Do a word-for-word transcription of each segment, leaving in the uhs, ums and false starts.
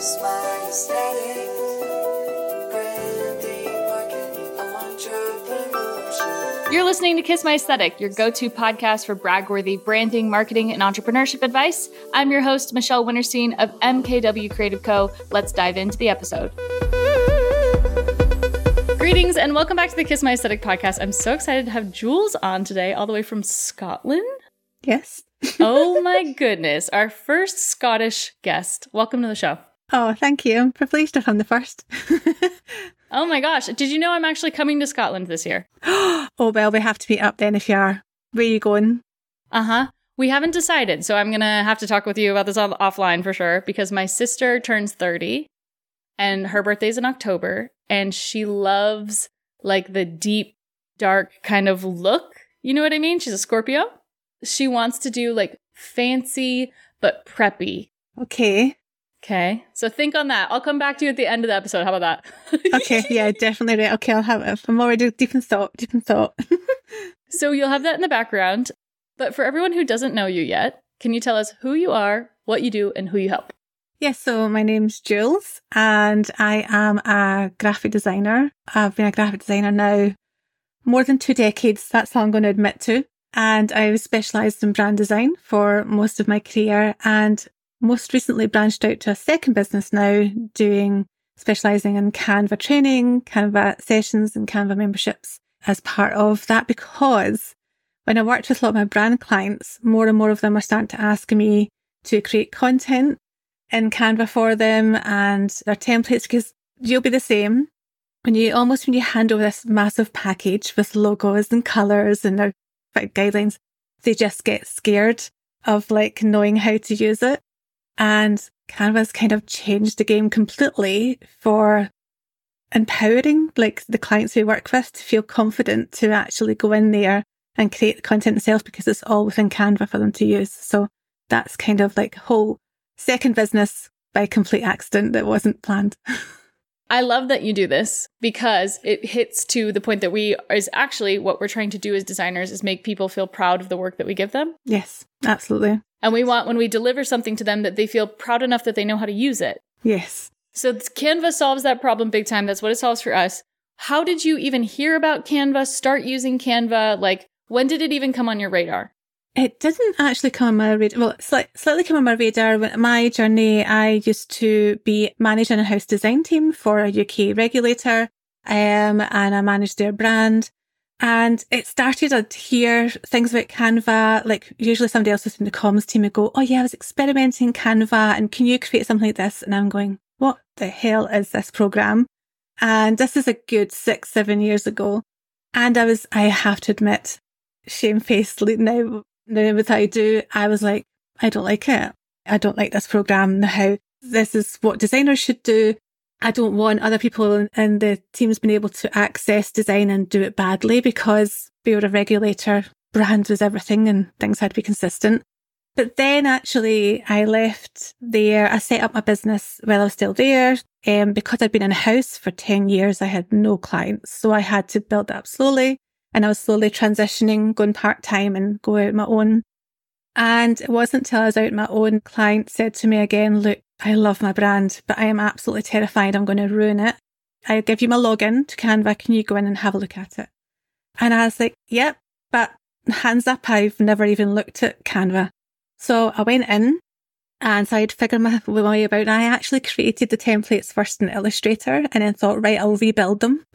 Kiss My Aesthetic, branding, marketing, entrepreneurship. You're listening to Kiss My Aesthetic, your go-to podcast for brag-worthy branding, marketing, and entrepreneurship advice. I'm your host, Michelle Winterstein of M K W Creative Co. Let's dive into the episode. Greetings and welcome back to the Kiss My Aesthetic podcast. I'm so excited to have Jules on today, all the way from Scotland. Yes. Oh my goodness. Our first Scottish guest. Welcome to the show. Oh, thank you. I'm privileged if I'm the first. Oh my gosh. Did you know I'm actually coming to Scotland this year? Oh, well, we have to meet up then if you are. Where are you going? Uh-huh. We haven't decided, so I'm going to have to talk with you about this off- offline for sure, because my sister turns thirty and her birthday's in October, and she loves like the deep, dark kind of look. You know what I mean? She's a Scorpio. She wants to do like fancy but preppy. Okay. Okay. So think on that. I'll come back to you at the end of the episode. How about that? Okay. Yeah, definitely. Right. Okay, I'll have it. I'm already deep in thought. Deep in thought. So you'll have that in the background. But for everyone who doesn't know you yet, can you tell us who you are, what you do, and who you help? Yes, so my name's Jules and I am a graphic designer. I've been a graphic designer now more than two decades. That's all I'm going to admit to. And I've specialised in brand design for most of my career and most recently branched out to a second business now, doing specialising in Canva training, Canva sessions and Canva memberships as part of that, because when I worked with a lot of my brand clients, more and more of them are starting to ask me to create content in Canva for them and their templates, because you'll be the same. When you almost when you hand over this massive package with logos and colours and their guidelines, they just get scared of like knowing how to use it. And Canva's kind of changed the game completely for empowering like the clients we work with to feel confident to actually go in there and create the content themselves, because it's all within Canva for them to use. So that's kind of like whole second business by complete accident that wasn't planned. I love that you do this because it hits to the point that we is actually what we're trying to do as designers is make people feel proud of the work that we give them. Yes, absolutely. And we want when we deliver something to them that they feel proud enough that they know how to use it. Yes. So Canva solves that problem big time. That's what it solves for us. How did you even hear about Canva, start using Canva? Like, when did it even come on your radar? It didn't actually come on my radar. Well, it sli- slightly came on my radar. When my journey, I used to be managing a house design team for a U K regulator, um, and I managed their brand. And it started, I'd hear things about Canva, like usually somebody else within the comms team would go, oh yeah, I was experimenting Canva and can you create something like this? And I'm going, what the hell is this program? And this is a good six, seven years ago. And I was, I have to admit, shamefacedly now, now with how I do, I was like, I don't like it. I don't like this program. How this is what designers should do. I don't want other people in the teams being able to access design and do it badly, because we were a regulator, brand was everything and things had to be consistent. But then actually I left there. I set up my business while I was still there. Um, because I'd been in a house for ten years, I had no clients. So I had to build that up slowly. And I was slowly transitioning, going part-time and go out on my own. And it wasn't until I was out on my own, client said to me again, look, I love my brand, but I am absolutely terrified I'm going to ruin it. I'll give you my login to Canva. Can you go in and have a look at it? And I was like, yep, but hands up, I've never even looked at Canva. So I went in and so I'd figured my way about, and I actually created the templates first in Illustrator and then thought, right, I'll rebuild them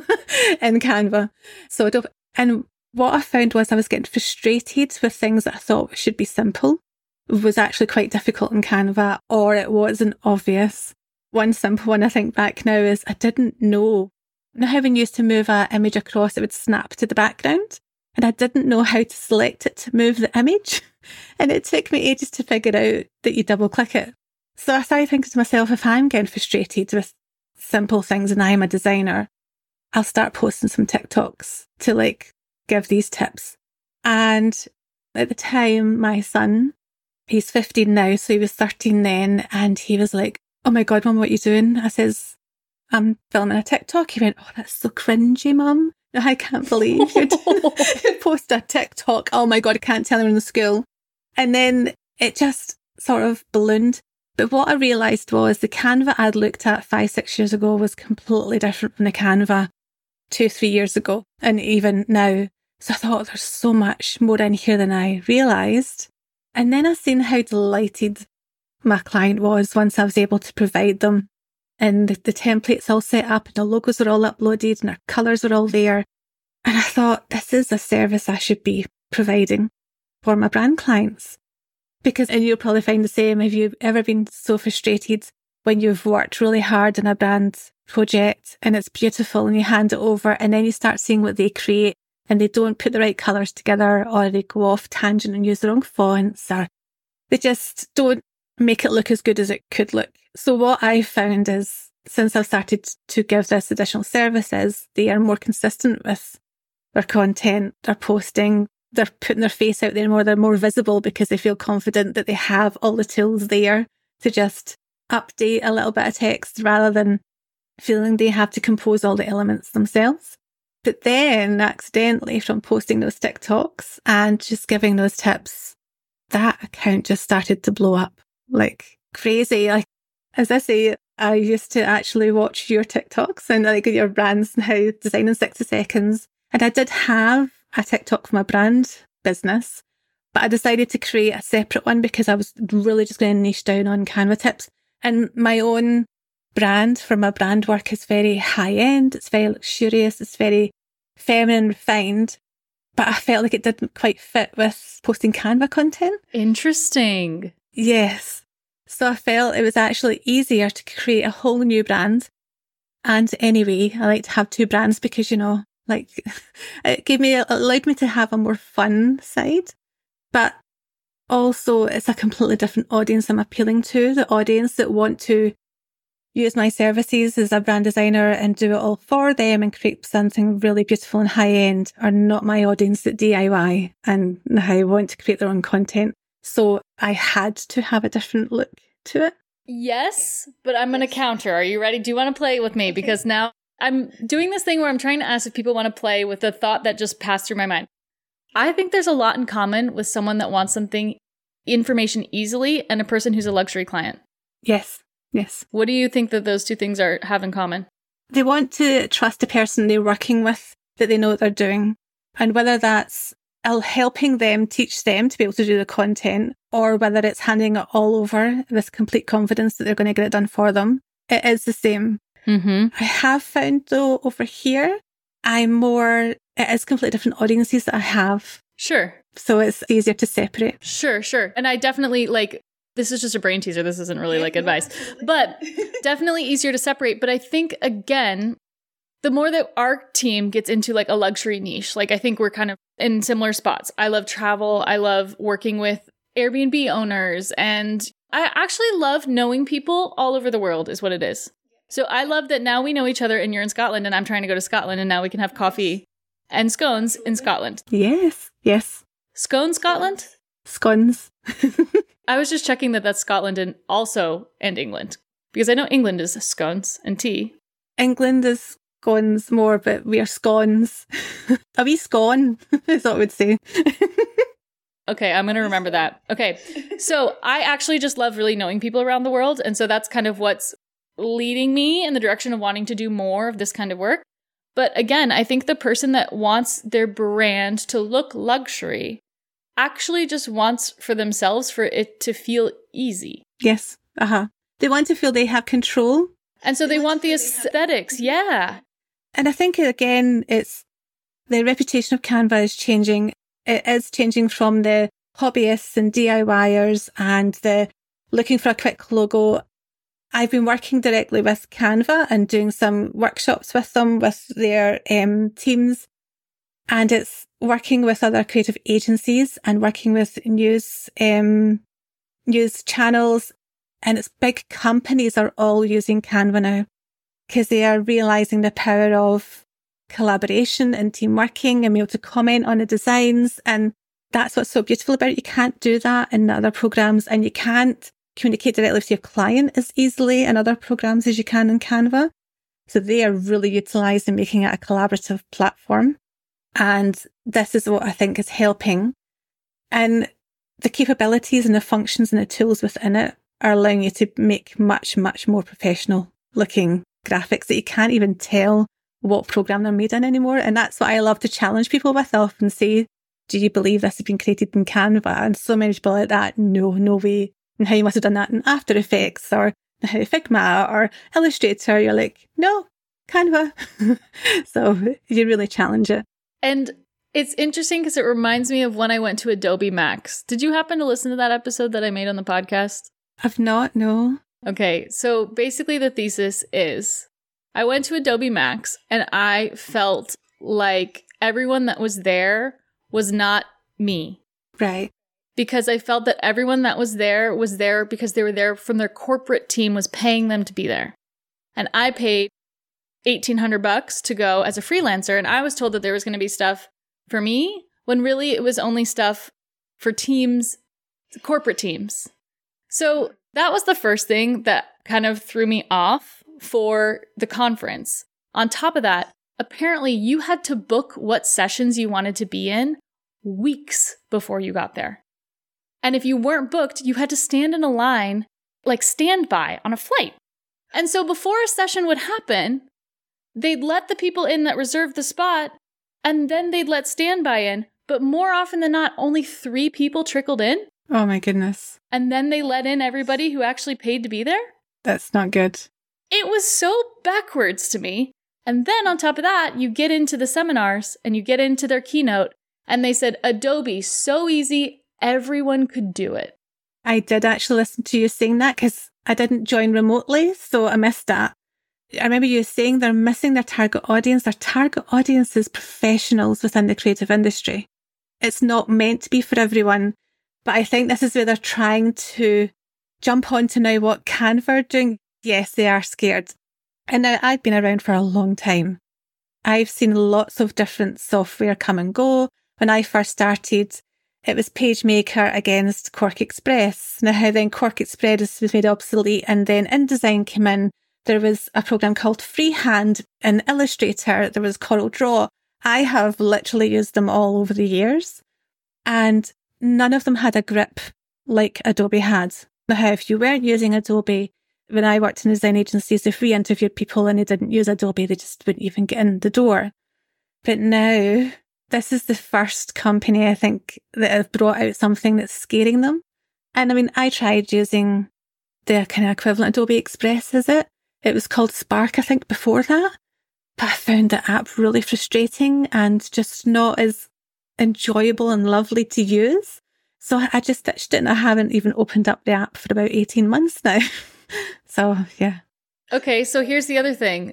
in Canva. So, and what I found was I was getting frustrated with things that I thought should be simple. It was actually quite difficult in Canva, or it wasn't obvious. One simple one I think back now is I didn't know. You know how when you used to move an image across, it would snap to the background? And I didn't know how to select it to move the image. And it took me ages to figure out that you double click it. So I started thinking to myself, if I'm getting frustrated with simple things and I'm a designer, I'll start posting some TikToks to like give these tips. And at the time, my son, he's fifteen now, so he was thirteen then, and he was like, oh my God, Mum, what are you doing? I says, I'm filming a TikTok. He went, oh, that's so cringy, Mum. I can't believe you'd post a TikTok. Oh my God, I can't tell him in the school. And then it just sort of ballooned. But what I realised was the Canva I'd looked at five, six years ago was completely different from the Canva two, three years ago, and even now. So I thought there's so much more in here than I realised. And then I seen how delighted my client was once I was able to provide them. And the, the templates all set up and the logos are all uploaded and our colours are all there. And I thought, this is a service I should be providing for my brand clients. Because, and you'll probably find the same, have you ever been so frustrated when you've worked really hard on a brand project and it's beautiful and you hand it over and then you start seeing what they create and they don't put the right colours together, or they go off tangent and use the wrong fonts, or they just don't make it look as good as it could look. So what I found is, since I've started to give this additional services, they are more consistent with their content, their posting, they're putting their face out there more, they're more visible because they feel confident that they have all the tools there to just update a little bit of text rather than feeling they have to compose all the elements themselves. But then accidentally, from posting those TikToks and just giving those tips, that account just started to blow up like crazy. Like, as I say, I used to actually watch your TikToks and like your brands and how design in sixty seconds. And I did have a TikTok for my brand business, but I decided to create a separate one because I was really just going to niche down on Canva tips. And my own brand for my brand work is very high end. It's very luxurious. It's very feminine, refined. But I felt like it didn't quite fit with posting Canva content. Interesting. Yes. So I felt it was actually easier to create a whole new brand. And anyway, I like to have two brands because, you know, like it gave me, it allowed me to have a more fun side. But also it's a completely different audience I'm appealing to, the audience that want to use my services as a brand designer and do it all for them and create something really beautiful and high end are not my audience that D I Y and now want to create their own content. So I had to have a different look to it. Yes, but I'm going to counter. Are you ready? Do you want to play with me? Because now I'm doing this thing where I'm trying to ask if people want to play with the thought that just passed through my mind. I think there's a lot in common with someone that wants something, information easily, and a person who's a luxury client. Yes, yes. What do you think that those two things are have in common? They want to trust the person they're working with, that they know what they're doing. And whether that's helping them teach them to be able to do the content, or whether it's handing it all over with complete confidence that they're going to get it done for them, it is the same. Mm-hmm. I have found though over here, I'm more, it is completely different audiences that I have. Sure. So it's easier to separate. Sure, sure. And I definitely like, this is just a brain teaser. This isn't really like advice, but definitely easier to separate. But I think again, the more that our team gets into like a luxury niche, like I think we're kind of in similar spots. I love travel. I love working with Airbnb owners. And I actually love knowing people all over the world is what it is. So I love that now we know each other and you're in Scotland and I'm trying to go to Scotland and now we can have coffee and scones in Scotland. Yes, yes. Scone Scotland? Scones. I was just checking that that's Scotland and also and England. Because I know England is scones and tea. England is scones more, but we are scones. A wee scone is what I would say. Okay, I'm going to remember that. Okay, so I actually just love really knowing people around the world. And so that's kind of what's leading me in the direction of wanting to do more of this kind of work. But again, I think the person that wants their brand to look luxury actually just wants for themselves for it to feel easy. Yes, uh-huh. They want to feel they have control. And so they, they want the aesthetics, yeah. And I think, again, it's the reputation of Canva is changing. It is changing from the hobbyists and DIYers and the looking for a quick logo. I've been working directly with Canva and doing some workshops with them, with their um, teams. And it's working with other creative agencies and working with news, um, news channels. And it's big companies are all using Canva now because they are realizing the power of collaboration and team working and be able to comment on the designs. And that's what's so beautiful about it. You can't do that in other programs, and you can't communicate directly with your client as easily in other programs as you can in Canva. So they are really utilising making it a collaborative platform. And this is what I think is helping. And the capabilities and the functions and the tools within it are allowing you to make much, much more professional looking graphics that you can't even tell what program they're made in anymore. And that's what I love to challenge people with. I often say, do you believe this has been created in Canva? And so many people are like that, no, no way. And how you must have done that in After Effects or Figma or Illustrator. You're like, no, Canva. So you really challenge it. And it's interesting because it reminds me of when I went to Adobe Max. Did you happen to listen to that episode that I made on the podcast? I've not, no. Okay, so basically the thesis is I went to Adobe Max and I felt like everyone that was there was not me. Right. Because I felt that everyone that was there was there because they were there from their corporate team was paying them to be there. And I paid eighteen hundred bucks to go as a freelancer, and I was told that there was going to be stuff for me when really it was only stuff for teams, corporate teams. So that was the first thing that kind of threw me off for the conference. On top of that, apparently you had to book what sessions you wanted to be in weeks before you got there. And if you weren't booked, you had to stand in a line, like standby on a flight. And so before a session would happen, they'd let the people in that reserved the spot, and then they'd let standby in. But more often than not, only three people trickled in. Oh my goodness. And then they let in everybody who actually paid to be there. That's not good. It was so backwards to me. And then on top of that, you get into the seminars and you get into their keynote, and they said, Adobe, so easy, everyone could do it. I did actually listen to you saying that because I didn't join remotely, so I missed that. I remember you saying they're missing their target audience. Their target audience is professionals within the creative industry. It's not meant to be for everyone, but I think this is where they're trying to jump onto now what Canva are doing. Yes, they are scared. And now I've been around for a long time. I've seen lots of different software come and go. When I first started, it was PageMaker against Quark Express. Now then Quark Express was made obsolete, and then InDesign came in. There was a program called Freehand in Illustrator. There was Corel Draw. I have literally used them all over the years, and none of them had a grip like Adobe had. Now, if you weren't using Adobe, when I worked in design agencies, if we interviewed people and they didn't use Adobe, they just wouldn't even get in the door. But now, this is the first company, I think, that have brought out something that's scaring them. And I mean, I tried using the kind of equivalent Adobe Express, is it? It was called Spark, I think, before that. But I found the app really frustrating and just not as enjoyable and lovely to use. So I just ditched it, and I haven't even opened up the app for about eighteen months now. So, yeah. Okay, so here's the other thing.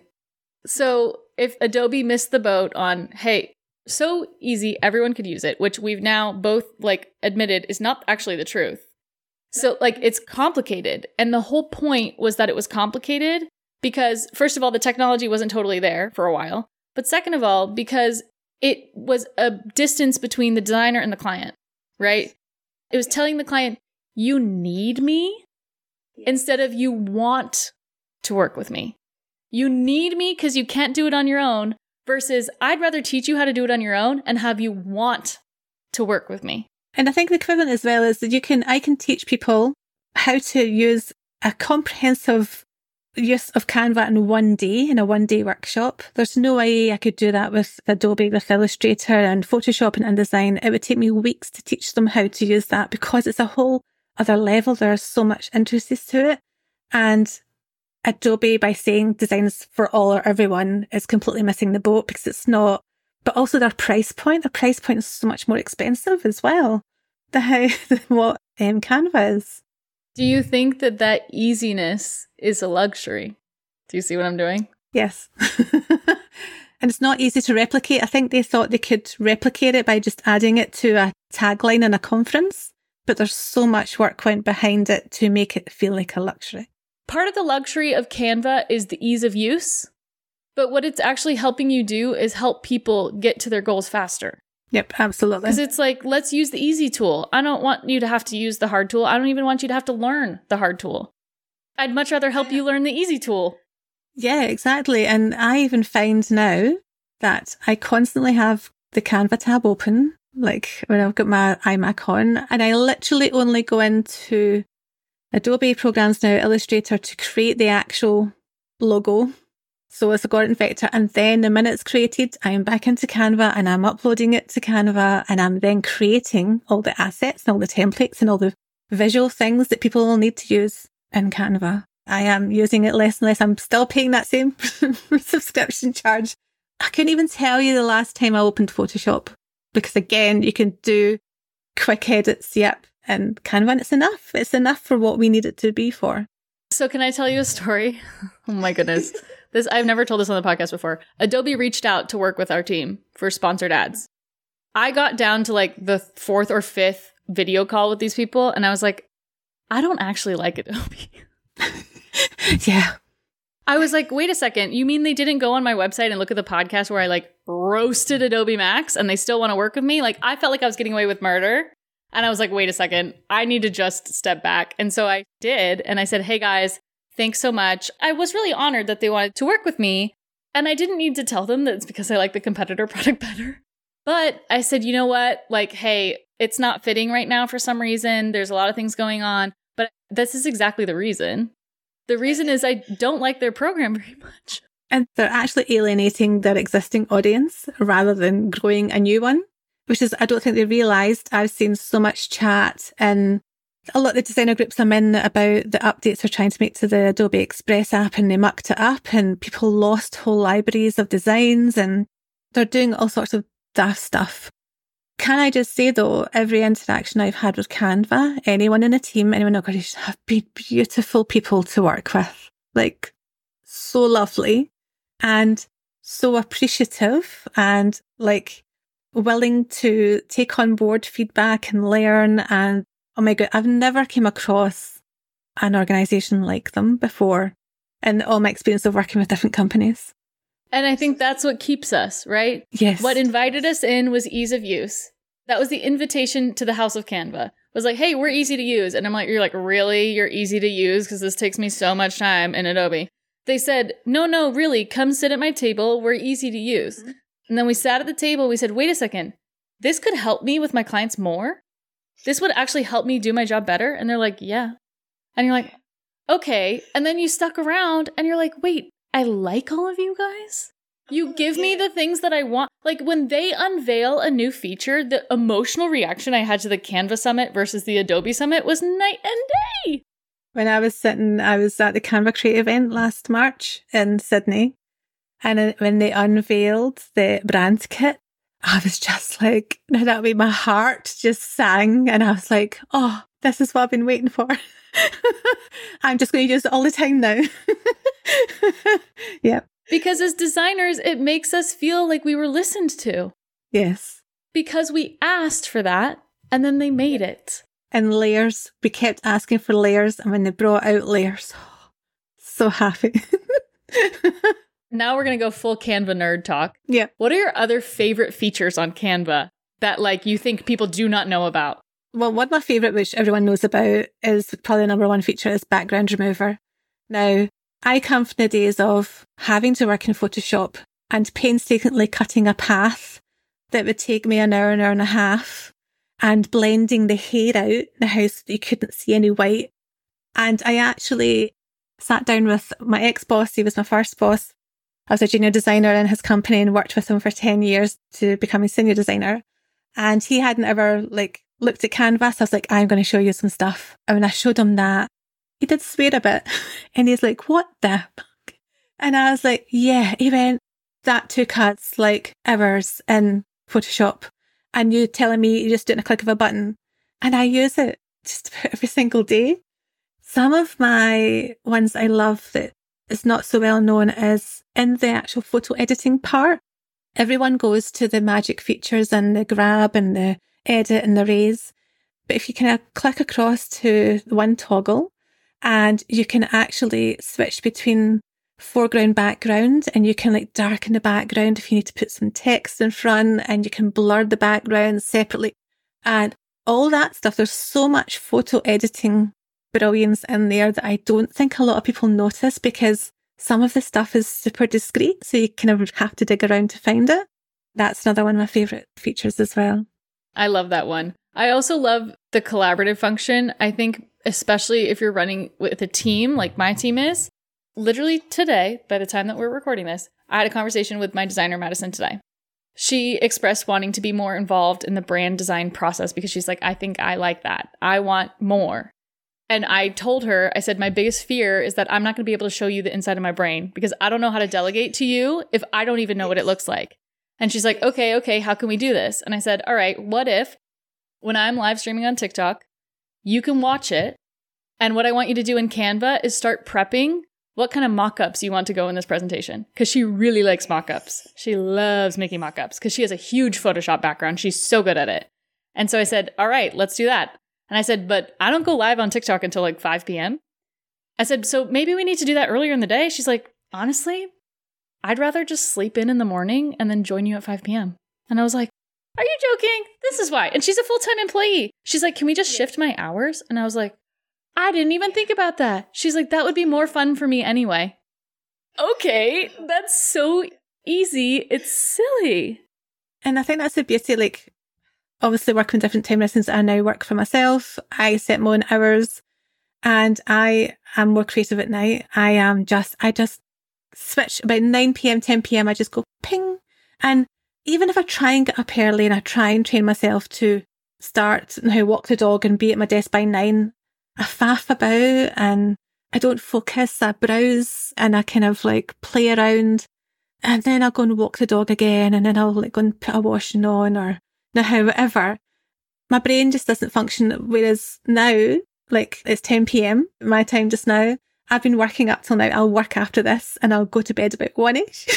So if Adobe missed the boat on, hey, so easy, everyone could use it, which we've now both like admitted is not actually the truth. So like it's complicated. And the whole point was that it was complicated because first of all, the technology wasn't totally there for a while. But second of all, because it was a distance between the designer and the client, right? It was telling the client, you need me instead of you want to work with me. You need me because you can't do it on your own versus I'd rather teach you how to do it on your own and have you want to work with me. And I think the equivalent as well is that you can, I can teach people how to use a comprehensive use of Canva in one day, in a one day workshop. There's no way I could do that with Adobe, with Illustrator and Photoshop and InDesign. It would take me weeks to teach them how to use that because it's a whole other level. There's so much intricacies to it. And Adobe, by saying designs for all or everyone, is completely missing the boat because it's not. But also their price point, their price point is so much more expensive as well than what um, Canva is. Do you think that that easiness is a luxury? Do you see what I'm doing? Yes. And it's not easy to replicate. I think they thought they could replicate it by just adding it to a tagline in a conference, but there's so much work went behind it to make it feel like a luxury. Part of the luxury of Canva is the ease of use, but what it's actually helping you do is help people get to their goals faster. Yep, absolutely. Because it's like, let's use the easy tool. I don't want you to have to use the hard tool. I don't even want you to have to learn the hard tool. I'd much rather help you learn the easy tool. Yeah, exactly. And I even find now that I constantly have the Canva tab open, like when I've got my iMac on, and I literally only go into Adobe programs now Illustrator to create the actual logo. So it's a Gordon vector. And then the minute it's created, I'm back into Canva and I'm uploading it to Canva and I'm then creating all the assets and all the templates and all the visual things that people will need to use in Canva. I am using it less and less. I'm still paying that same subscription charge. I couldn't even tell you the last time I opened Photoshop because, again, you can do quick edits, yep, and Canva, and it's enough. It's enough for what we need it to be for. So can I tell you a story? Oh my goodness. This I've never told this on the podcast before. Adobe reached out to work with our team for sponsored ads. I got down to like the fourth or fifth video call with these people, and I was like, I don't actually like Adobe. Yeah. I was like, wait a second. You mean they didn't go on my website and look at the podcast where I like roasted Adobe Max and they still want to work with me? Like, I felt like I was getting away with murder. And I was like, wait a second. I need to just step back. And so I did. And I said, hey guys, thanks so much. I was really honored that they wanted to work with me. And I didn't need to tell them that it's because I like the competitor product better. But I said, you know what? Like, hey, it's not fitting right now for some reason. There's a lot of things going on. But this is exactly the reason. The reason is I don't like their program very much. And they're actually alienating their existing audience rather than growing a new one, which is, I don't think they realised. I've seen so much chat in a lot of the designer groups I'm in about the updates they're trying to make to the Adobe Express app, and they mucked it up and people lost whole libraries of designs and they're doing all sorts of daft stuff. Can I just say though, every interaction I've had with Canva, anyone in the team, anyone in the organization have been beautiful people to work with. Like, so lovely and so appreciative and like willing to take on board feedback and learn. And oh my God, I've never came across an organization like them before in all my experience of working with different companies. And I think that's what keeps us, right? Yes. What invited us in was ease of use. That was the invitation to the House of Canva. It was like, hey, we're easy to use. And I'm like, you're like, really? You're easy to use? Because this takes me so much time in Adobe. They said, no, no, really, come sit at my table. We're easy to use. Mm-hmm. And then we sat at the table. We said, wait a second. This could help me with my clients more? This would actually help me do my job better? And they're like, yeah. And you're like, okay. And then you stuck around and you're like, wait, I like all of you guys. You give me the things that I want. Like when they unveil a new feature, the emotional reaction I had to the Canva Summit versus the Adobe Summit was night and day. When I was sitting, I was at the Canva Create event last March in Sydney. And when they unveiled the brand kit, I was just like, that way my heart just sang. And I was like, oh, this is what I've been waiting for. I'm just going to use it all the time now. Yeah. Because as designers, it makes us feel like we were listened to. Yes. Because we asked for that, and then they made it. And layers. We kept asking for layers, and when they brought out layers, oh, so happy. Now we're going to go full Canva nerd talk. Yeah. What are your other favorite features on Canva that like you think people do not know about? Well, one of my favourite, which everyone knows about, is probably the number one feature, is background remover. Now, I come from the days of having to work in Photoshop and painstakingly cutting a path that would take me an hour, an hour and a half, and blending the hair out in the house so that you couldn't see any white. And I actually sat down with my ex-boss. He was my first boss. I was a junior designer in his company and worked with him for ten years to become a senior designer. And he hadn't ever like looked at Canvas. I was like, I'm going to show you some stuff. And when I showed him that, he did swear a bit. And he's like, what the fuck? And I was like, yeah. He went, that took us like hours in Photoshop. And you telling me you just do it in a click of a button. And I use it just about every single day. Some of my ones I love that is not so well known is in the actual photo editing part. Everyone goes to the magic features and the grab and the edit and the raise. But if you kind of click across to one toggle and you can actually switch between foreground, background, and you can like darken the background if you need to put some text in front, and you can blur the background separately and all that stuff. There's so much photo editing brilliance in there that I don't think a lot of people notice because some of the stuff is super discreet, so you kind of have to dig around to find it. That's another one of my favourite features as well. I love that one. I also love the collaborative function. I think especially if you're running with a team like my team is. Literally today, by the time that we're recording this, I had a conversation with my designer, Madison, today. She expressed wanting to be more involved in the brand design process because she's like, I think I like that. I want more. And I told her, I said, my biggest fear is that I'm not going to be able to show you the inside of my brain because I don't know how to delegate to you if I don't even know what it looks like. And she's like, okay, okay, how can we do this? And I said, all right, what if when I'm live streaming on TikTok, you can watch it. And what I want you to do in Canva is start prepping what kind of mock-ups you want to go in this presentation. Because she really likes mock-ups. She loves making mock-ups because she has a huge Photoshop background. She's so good at it. And so I said, all right, let's do that. And I said, but I don't go live on TikTok until like five p.m. I said, so maybe we need to do that earlier in the day. She's like, honestly, I'd rather just sleep in in the morning and then join you at five p.m. And I was like, are you joking? This is why. And she's a full-time employee. She's like, can we just shift my hours? And I was like, I didn't even think about that. She's like, that would be more fun for me anyway. Okay, that's so easy. It's silly. And I think that's the beauty, like, obviously working with different time lessons. I now work for myself. I set my own hours and I am more creative at night. I am just, I just switch about nine p.m, ten p.m. I just go ping. And even if I try and get up early and I try and train myself to start and how walk the dog and be at my desk by nine, I faff about and I don't focus. I browse and I kind of like play around and then I'll go and walk the dog again and then I'll like go and put a washing on or now however. My brain just doesn't function. Whereas now, like it's ten p.m, my time just now, I've been working up till now. I'll work after this and I'll go to bed about one-ish.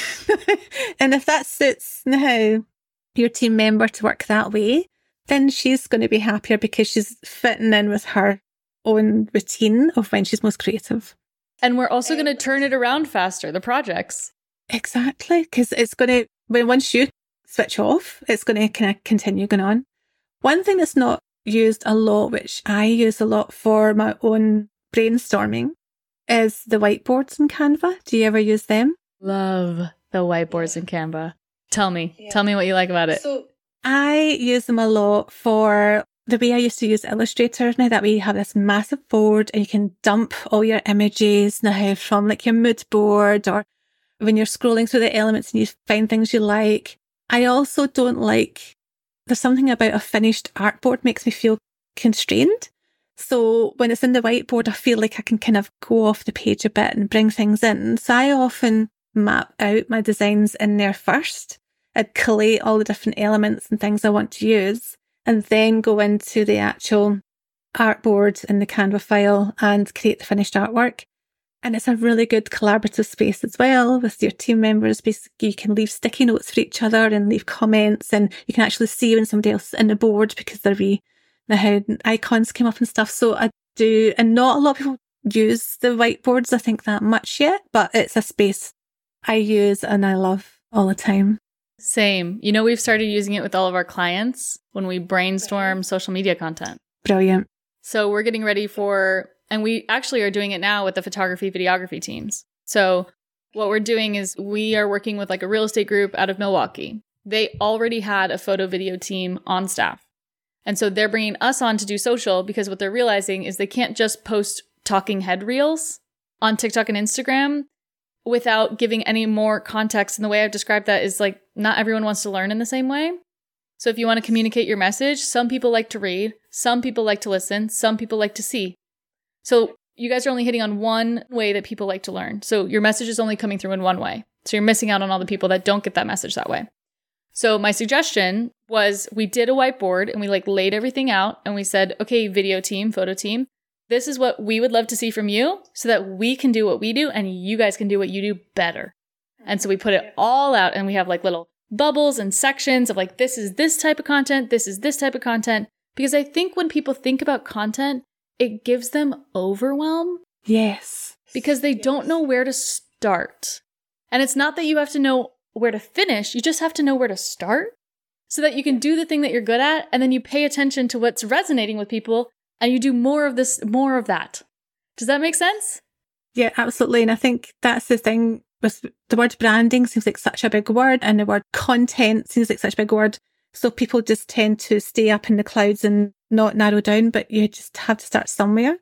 And if that suits now your team member to work that way, then she's going to be happier because she's fitting in with her own routine of when she's most creative. And we're also going to turn it around faster, the projects. Exactly, because it's going to, when once you switch off, it's going to kind of continue going on. One thing that's not used a lot, which I use a lot for my own brainstorming, is the whiteboards in Canva. Do you ever use them? Love the whiteboards in Canva. Tell me. Yeah. Tell me what you like about it. So I use them a lot for the way I used to use Illustrator. Now that we have this massive board and you can dump all your images now from like your mood board or when you're scrolling through the elements and you find things you like. I also don't like, there's something about a finished artboard makes me feel constrained. So when it's in the whiteboard, I feel like I can kind of go off the page a bit and bring things in. So I often map out my designs in there first. I'd collate all the different elements and things I want to use and then go into the actual artboard in the Canva file and create the finished artwork. And it's a really good collaborative space as well with your team members. Basically, you can leave sticky notes for each other and leave comments and you can actually see when somebody else is in the board because they're wee now how icons came up and stuff. So I do, and not a lot of people use the whiteboards, I think, that much yet, but it's a space I use and I love all the time. Same. You know, we've started using it with all of our clients when we brainstorm social media content. Brilliant. So we're getting ready for, and we actually are doing it now with the photography, videography teams. So what we're doing is we are working with like a real estate group out of Milwaukee. They already had a photo video team on staff. And so they're bringing us on to do social because what they're realizing is they can't just post talking head reels on TikTok and Instagram without giving any more context. And the way I've described that is like, not everyone wants to learn in the same way. So if you want to communicate your message, some people like to read, some people like to listen, some people like to see. So you guys are only hitting on one way that people like to learn. So your message is only coming through in one way. So you're missing out on all the people that don't get that message that way. So my suggestion was we did a whiteboard and we like laid everything out and we said, okay, video team, photo team, this is what we would love to see from you so that we can do what we do and you guys can do what you do better. And so we put it all out and we have like little bubbles and sections of like, this is this type of content, this is this type of content. Because I think when people think about content, it gives them overwhelm. Yes. Because they don't know where to start. And it's not that you have to know where to finish, you just have to know where to start so that you can do the thing that you're good at and then you pay attention to what's resonating with people and you do more of this, more of that. Does that make sense? Yeah, absolutely. And I think that's the thing with the word branding seems like such a big word and the word content seems like such a big word. So people just tend to stay up in the clouds and not narrow down, but you just have to start somewhere.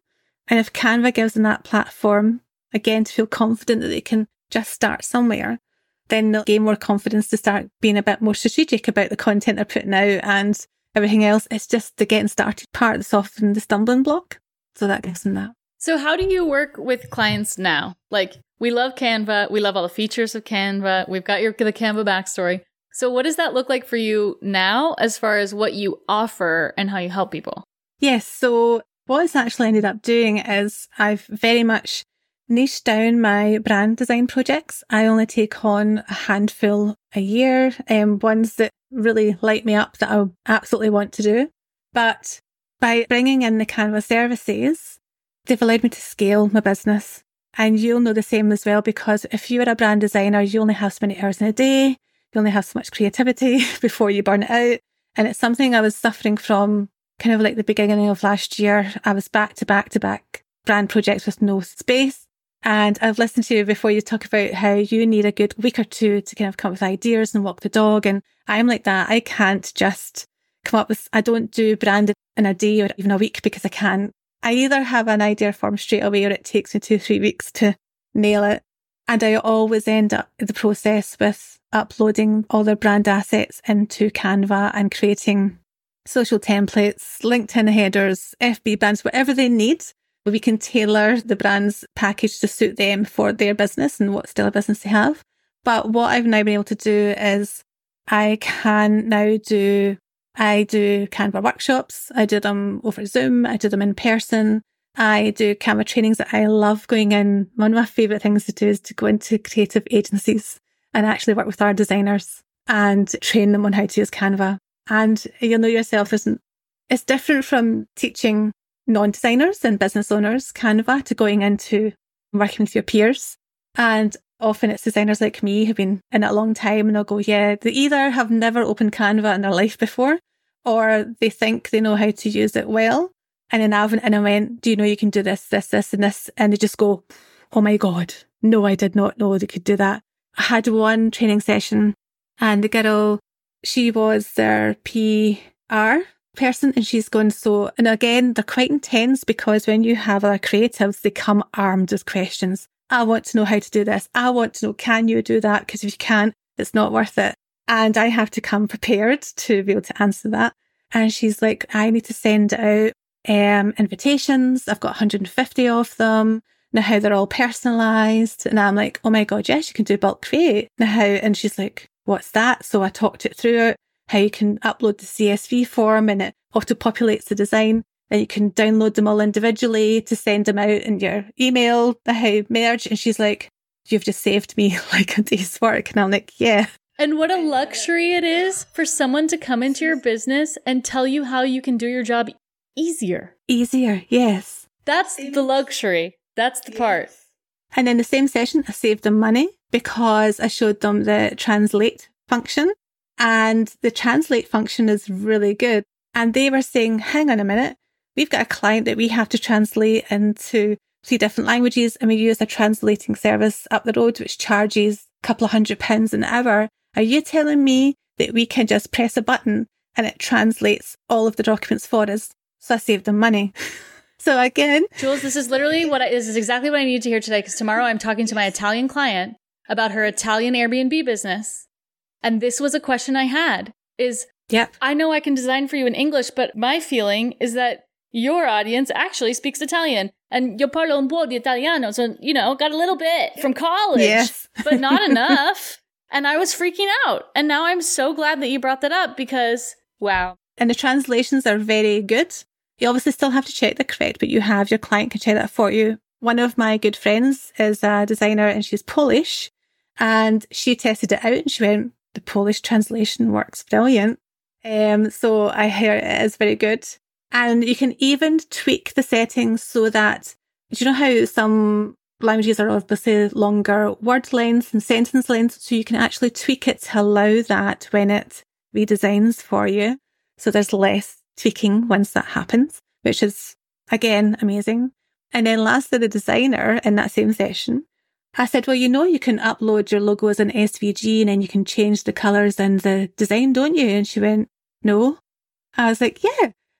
And if Canva gives them that platform, again, to feel confident that they can just start somewhere, then they'll gain more confidence to start being a bit more strategic about the content they're putting out and everything else. It's just the getting started part that's often the stumbling block. So that gives them that. So how do you work with clients now? Like, we love Canva. We love all the features of Canva. We've got your the Canva backstory. So what does that look like for you now as far as what you offer and how you help people? Yes. So what it's actually ended up doing is I've very much niched down my brand design projects. I only take on a handful a year, um, ones that really light me up that I absolutely want to do. But by bringing in the Canva services, they've allowed me to scale my business. And you'll know the same as well, because if you're a brand designer, you only have so many hours in a day. You only have so much creativity before you burn it out. And it's something I was suffering from kind of like the beginning of last year. I was back to back to back brand projects with no space. And I've listened to you before you talk about how you need a good week or two to kind of come up with ideas and walk the dog. And I'm like that. I can't just come up with, I don't do brand in a day or even a week because I can't. I either have an idea formed straight away or it takes me two, three weeks to nail it. And I always end up the process with uploading all their brand assets into Canva and creating social templates, LinkedIn headers, F B bands, whatever they need. We can tailor the brand's package to suit them for their business and what style of business they have. But what I've now been able to do is I can now do, I do Canva workshops. I do them over Zoom. I do them in person. I do Canva trainings that I love going in. One of my favourite things to do is to go into creative agencies and actually work with our designers and train them on how to use Canva. And you'll know yourself, isn't it's different from teaching non-designers and business owners Canva to going into working with your peers. And often it's designers like me who've been in it a long time and they'll go, yeah, they either have never opened Canva in their life before or they think they know how to use it well. And then I've and I went, do you know you can do this, this, this and this? And they just go, oh my God, no, I did not know they could do that. I had one training session and the girl, she was their P R person and she's going, so, and again, they're quite intense because when you have other creatives, they come armed with questions. I want to know how to do this. I want to know, can you do that? Because if you can't, it's not worth it. And I have to come prepared to be able to answer that. And she's like, I need to send out um, invitations. I've got one hundred fifty of them. Now how they're all personalised. And I'm like, oh my God, yes, you can do bulk create. Now how, and she's like, what's that? So I talked it through it. How you can upload the C S V form and it auto-populates the design. Then you can download them all individually to send them out in your email, the how merge. And she's like, you've just saved me like a day's work. And I'm like, yeah. And what a luxury it is for someone to come into your business and tell you how you can do your job easier. Easier, yes. That's the luxury. That's the part. And in the same session, I saved them money because I showed them the translate function. And the translate function is really good. And they were saying, hang on a minute, we've got a client that we have to translate into three different languages and we use a translating service up the road which charges a couple of hundred pounds an hour. Are you telling me that we can just press a button and it translates all of the documents for us? So I saved them money. So again, Jules, this is literally what I, this is exactly what I needed to hear today, because tomorrow I'm talking to my Italian client about her Italian Airbnb business. And this was a question I had is, yep. I know I can design for you in English, but my feeling is that your audience actually speaks Italian and io parlo un po' di italiano. So, you know, got a little bit from college, yes. but not enough. And I was freaking out. And now I'm so glad that you brought that up because, wow. And the translations are very good. You obviously still have to check they're correct, but you have your client can check that for you. One of my good friends is a designer and she's Polish and she tested it out and she went, the Polish translation works brilliant. Um, so I hear it is very good. And you can even tweak the settings so that, do you know how some languages are obviously longer word lengths and sentence lengths? So you can actually tweak it to allow that when it redesigns for you. So there's less tweaking once that happens, which is, again, amazing. And then lastly, the designer in that same session, I said, well, you know, you can upload your logo as an S V G and then you can change the colours and the design, don't you? And she went, no. I was like, yeah.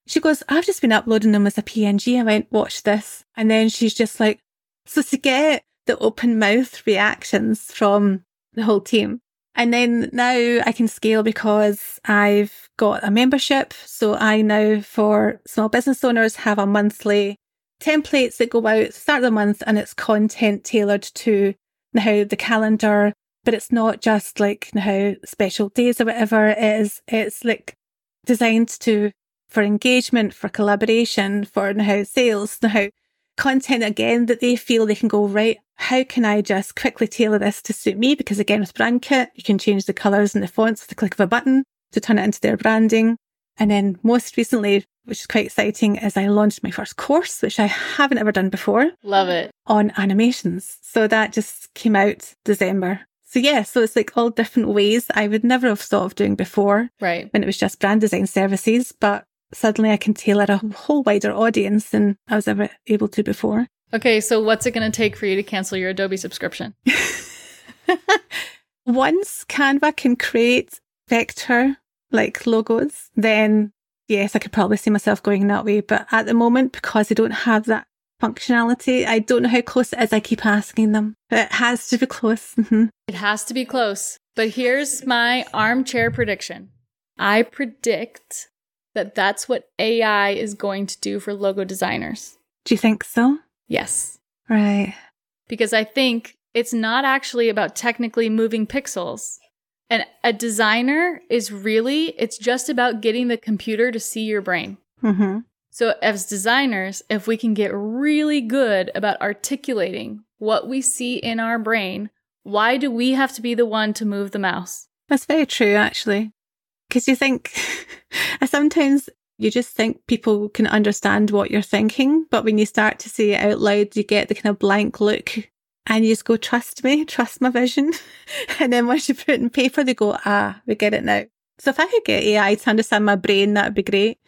She goes, I've just been uploading them as a P N G. I went, watch this. And then she's just like, so to get the open mouth reactions from the whole team. And then now I can scale because I've got a membership. So I now, for small business owners, have a monthly templates that go out at the start of the month, and it's content tailored to now the calendar. But it's not just like now special days or whatever it is. It's like designed to for engagement, for collaboration, for now sales, now content again that they feel they can go, right, how can I just quickly tailor this to suit me? Because again, with BrandKit, you can change the colours and the fonts with the click of a button to turn it into their branding. And then most recently, which is quite exciting, is I launched my first course, which I haven't ever done before. Love it. On animations. So that just came out December. So yeah, so it's like all different ways I would never have thought of doing before. Right. When it was just brand design services, but suddenly I can tailor a whole wider audience than I was ever able to before. Okay, so what's it going to take for you to cancel your Adobe subscription? Once Canva can create vector like logos, then yes, I could probably see myself going that way. But at the moment, because I don't have that functionality, I don't know how close it is. I keep asking them. It has to be close. Mm-hmm. It has to be close. But here's my armchair prediction. I predict that that's what A I is going to do for logo designers. Do you think so? Yes. Right. Because I think it's not actually about technically moving pixels. And a designer is really, it's just about getting the computer to see your brain. Mm-hmm. So as designers, if we can get really good about articulating what we see in our brain, why do we have to be the one to move the mouse? That's very true, actually. Because you think, sometimes you just think people can understand what you're thinking, but when you start to say it out loud, you get the kind of blank look and you just go, trust me, trust my vision. And then once you put it in paper, they go, ah, we get it now. So if I could get A I to understand my brain, that'd be great.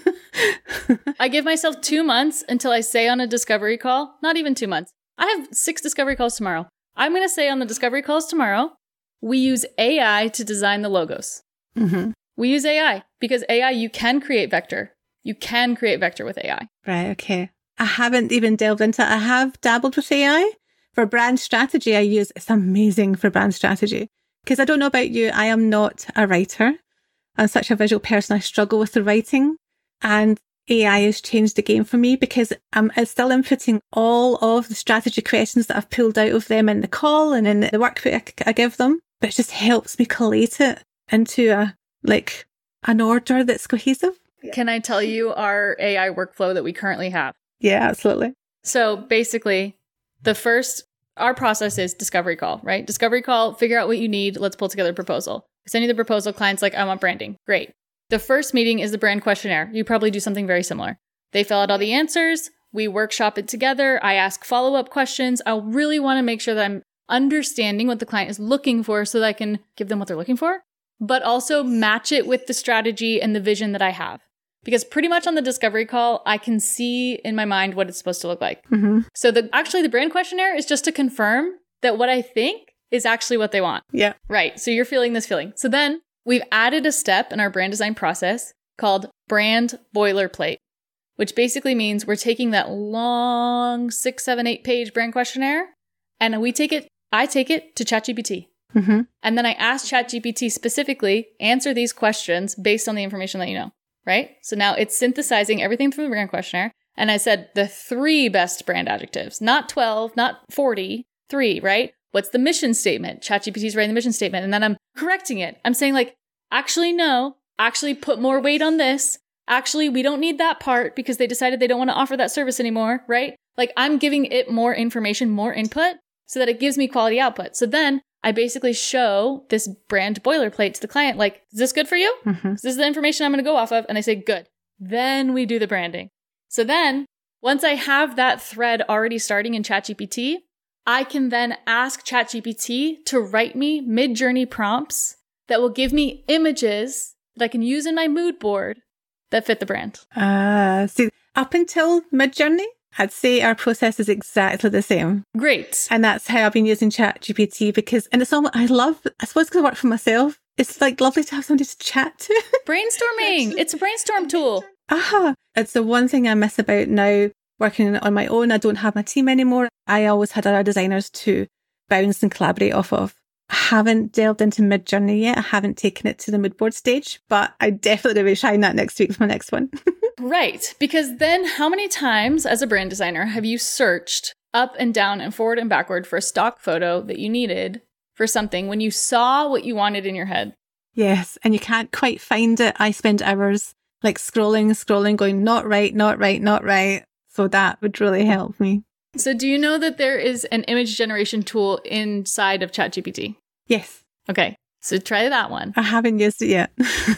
I give myself two months until I say on a discovery call, not even two months. I have six discovery calls tomorrow. I'm going to say on the discovery calls tomorrow, we use A I to design the logos. Mm-hmm. We use A I because A I, you can create vector. You can create vector with A I. Right, okay. I haven't even delved into it. I have dabbled with A I. For brand strategy, I use, it's amazing for brand strategy. Because I don't know about you, I am not a writer. I'm such a visual person. I struggle with the writing. And A I has changed the game for me because I'm still inputting all of the strategy questions that I've pulled out of them in the call and in the workbook I give them. But it just helps me collate it into a like an order that's cohesive. Can I tell you our A I workflow that we currently have? Yeah, absolutely. So basically, the first, our process is discovery call, right? Discovery call, figure out what you need. Let's pull together a proposal. Send you the proposal. Client's like, I want branding. Great. The first meeting is the brand questionnaire. You probably do something very similar. They fill out all the answers. We workshop it together. I ask follow-up questions. I really want to make sure that I'm understanding what the client is looking for so that I can give them what they're looking for, but also match it with the strategy and the vision that I have. Because pretty much on the discovery call, I can see in my mind what it's supposed to look like. Mm-hmm. So the actually the brand questionnaire is just to confirm that what I think is actually what they want. Yeah. Right. So you're feeling this feeling. So then we've added a step in our brand design process called brand boilerplate, which basically means we're taking that long six, seven, eight page brand questionnaire and we take it, I take it to ChatGPT. Mm-hmm. And then I ask ChatGPT specifically, answer these questions based on the information that you know. Right? So now it's synthesizing everything from the brand questionnaire. And I said the three best brand adjectives, not twelve, not forty, three, right? What's the mission statement? ChatGPT's writing the mission statement. And then I'm correcting it. I'm saying like, actually, no, actually put more weight on this. Actually, we don't need that part because they decided they don't want to offer that service anymore, right? Like I'm giving it more information, more input so that it gives me quality output. So then I basically show this brand boilerplate to the client, like, is this good for you? Mm-hmm. This is the information I'm going to go off of. And they say, good. Then we do the branding. So then once I have that thread already starting in ChatGPT, I can then ask ChatGPT to write me mid-journey prompts that will give me images that I can use in my mood board that fit the brand. Ah, uh, see, up until Midjourney, I'd say our process is exactly the same. Great. And that's how I've been using ChatGPT because, and it's almost, I love, I suppose because I work for myself, it's like lovely to have somebody to chat to. Brainstorming. It's a brainstorm tool. aha, it's the one thing I miss about now working on my own. I don't have my team anymore. I always had other designers to bounce and collaborate off of. I haven't delved into Midjourney yet. I haven't taken it to the mood board stage, but I definitely will be trying that next week with my next one. Right. Because then how many times as a brand designer have you searched up and down and forward and backward for a stock photo that you needed for something when you saw what you wanted in your head? Yes. And you can't quite find it. I spend hours like scrolling, scrolling, going, not right, not right, not right. So that would really help me. So do you know that there is an image generation tool inside of ChatGPT? Yes. Okay. So try that one. I haven't used it yet.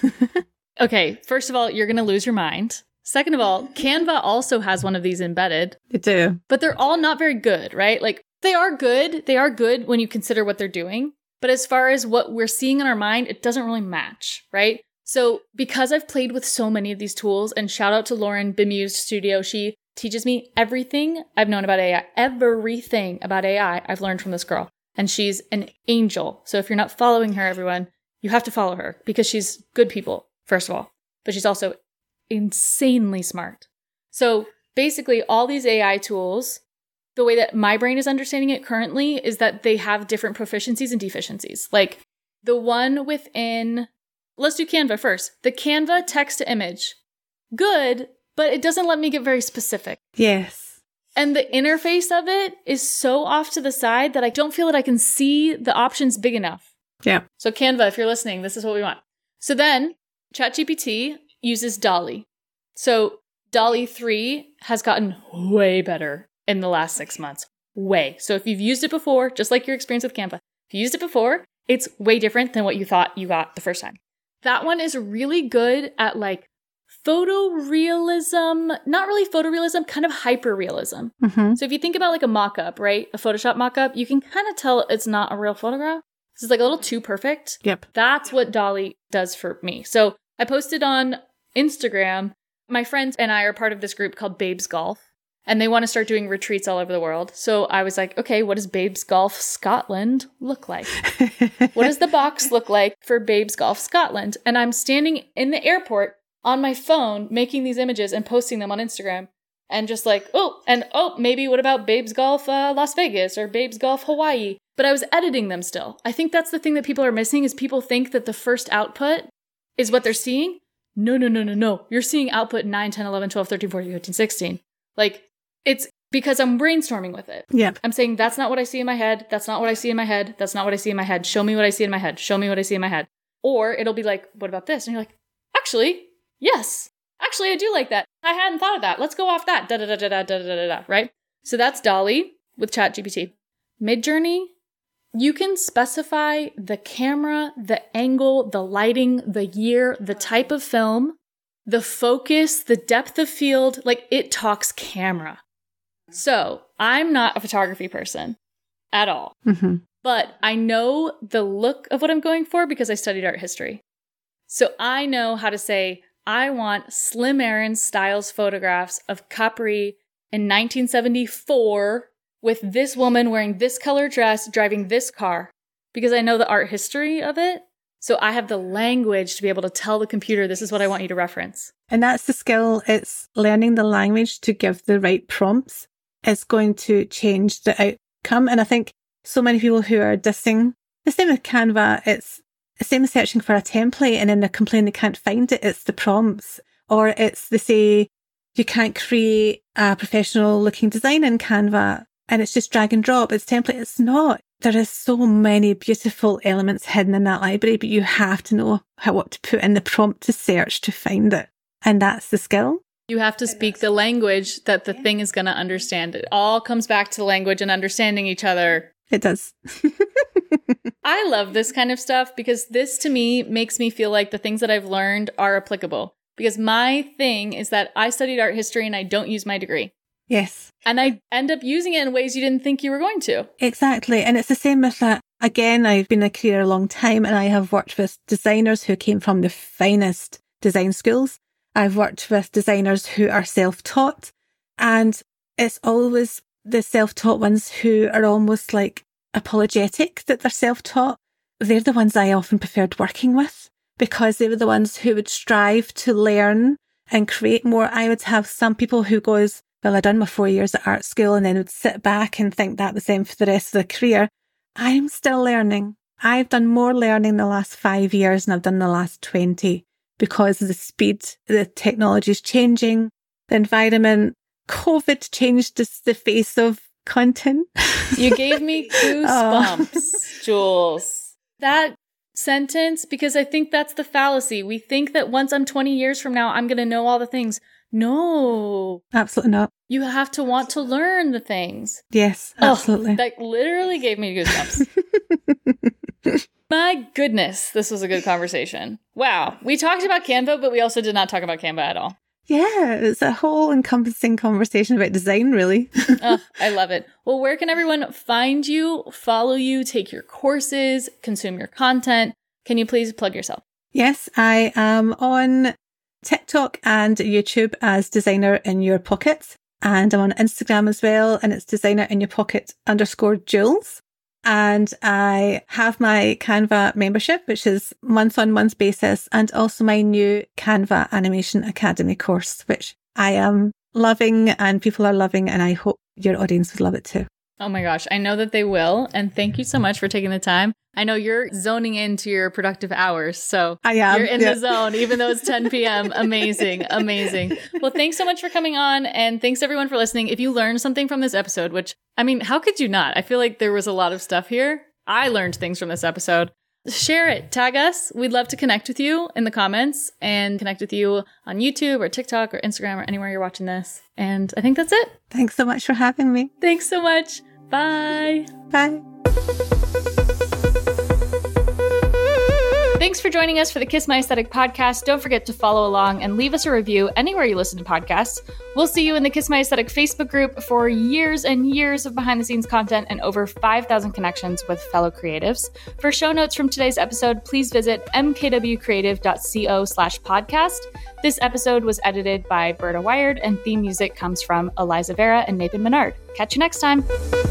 Okay. First of all, you're going to lose your mind. Second of all, Canva also has one of these embedded. They do. But they're all not very good, right? Like they are good. They are good when you consider what they're doing. But as far as what we're seeing in our mind, it doesn't really match, right? So because I've played with so many of these tools, and shout out to Lauren Bemused Studio, she teaches me everything I've known about A I. Everything about A I I've learned from this girl. And she's an angel. So if you're not following her, everyone, you have to follow her because she's good people, first of all. But she's also insanely smart. So basically all these A I tools, the way that my brain is understanding it currently is that they have different proficiencies and deficiencies. Like the one within, let's do Canva first. The Canva text to image, good, but it doesn't let me get very specific. Yes. And the interface of it is so off to the side that I don't feel that I can see the options big enough. Yeah. So Canva, if you're listening, this is what we want. So then ChatGPT uses DALL-E. So DALL-E three has gotten way better in the last six months. Way. So if you've used it before, just like your experience with Canva, if you used it before, it's way different than what you thought you got the first time. That one is really good at like photorealism, not really photorealism, kind of hyperrealism. Mm-hmm. So if you think about like a mock-up, right? A Photoshop mock-up, you can kind of tell it's not a real photograph. This is like a little too perfect. Yep. That's what DALL-E does for me. So I posted on Instagram, my friends and I are part of this group called Babes Golf, and they want to start doing retreats all over the world. So I was like, okay, what does Babes Golf Scotland look like? What does the box look like for Babes Golf Scotland? And I'm standing in the airport on my phone making these images and posting them on Instagram. And just like, oh, and oh, maybe what about Babes Golf uh, Las Vegas or Babes Golf Hawaii? But I was editing them still. I think that's the thing that people are missing is people think that the first output is what they're seeing. No, no, no, no, no. You're seeing output nine, ten, eleven, twelve, thirteen, fourteen, fifteen, sixteen. Like, it's because I'm brainstorming with it. Yep. I'm saying, that's not what I see in my head. That's not what I see in my head. That's not what I see in my head. Show me what I see in my head. Show me what I see in my head. Or it'll be like, what about this? And you're like, actually, yes. Actually, I do like that. I hadn't thought of that. Let's go off that. Da da da da da da da da da. Right? So that's DALL-E with ChatGPT. Midjourney, you can specify the camera, the angle, the lighting, the year, the type of film, the focus, the depth of field. Like it talks camera. So I'm not a photography person at all, Mm-hmm. but I know the look of what I'm going for because I studied art history. So I know how to say, I want Slim Aaron Styles photographs of Capri in nineteen seventy-four with this woman wearing this color dress, driving this car, because I know the art history of it. So I have the language to be able to tell the computer, this is what I want you to reference. And that's the skill. It's learning the language to give the right prompts. It's going to change the outcome. And I think so many people who are dissing, the same with Canva, it's the same as searching for a template and then they complain they can't find it. It's the prompts, or it's they say you can't create a professional looking design in Canva and it's just drag and drop. It's template. It's not. There is so many beautiful elements hidden in that library, but you have to know how what to put in the prompt to search to find it. And that's the skill. You have to speak the language that the thing is going to understand. It all comes back to language and understanding each other. It does. I love this kind of stuff because this to me makes me feel like the things that I've learned are applicable. Because my thing is that I studied art history and I don't use my degree. Yes. And I end up using it in ways you didn't think you were going to. Exactly. And it's the same with that. Again, I've been in a career a long time and I have worked with designers who came from the finest design schools. I've worked with designers who are self-taught, and it's always the self-taught ones who are almost like apologetic that they're self-taught. They're the ones I often preferred working with because they were the ones who would strive to learn and create more. I would have some people who goes, well, I'd done my four years at art school and then would sit back and think that was them for the rest of their career. I'm still learning. I've done more learning the last five years than I've done the last twenty because of the speed, the technology is changing, the environment. COVID changed the, the face of content. You gave me goosebumps, oh. Jules. That sentence, because I think that's the fallacy. We think that once I'm twenty years from now, I'm going to know all the things. No. Absolutely not. You have to want to learn the things. Yes, absolutely. Oh, that literally gave me goosebumps. My goodness, this was a good conversation. Wow. We talked about Canva, but we also did not talk about Canva at all. Yeah, it's a whole encompassing conversation about design, really. Oh, I love it. Well, where can everyone find you, follow you, take your courses, consume your content? Can you please plug yourself? Yes, I am on TikTok and YouTube as Designer in Your Pocket. And I'm on Instagram as well, and it's Designer in Your Pocket underscore Jules. And I have my Canva membership, which is month on month basis, and also my new Canva Animation Academy course, which I am loving and people are loving, and I hope your audience would love it too. Oh my gosh, I know that they will. And thank you so much for taking the time. I know you're zoning into your productive hours, so I am, you're in yeah. the zone, even though it's ten p.m. Amazing, amazing. Well, thanks so much for coming on, and thanks everyone for listening. If you learned something from this episode, which, I mean, how could you not? I feel like there was a lot of stuff here. I learned things from this episode. Share it, tag us. We'd love to connect with you in the comments and connect with you on YouTube or TikTok or Instagram or anywhere you're watching this. And I think that's it. Thanks so much for having me. Thanks so much. Bye. Bye. Thanks for joining us for the Kiss My Aesthetic podcast. Don't forget to follow along and leave us a review anywhere you listen to podcasts. We'll see you in the Kiss My Aesthetic Facebook group for years and years of behind the scenes content and over five thousand connections with fellow creatives. For show notes from today's episode, please visit mkwcreative.co slash podcast. This episode was edited by Berta Wired and theme music comes from Eliza Vera and Nathan Menard. Catch you next time.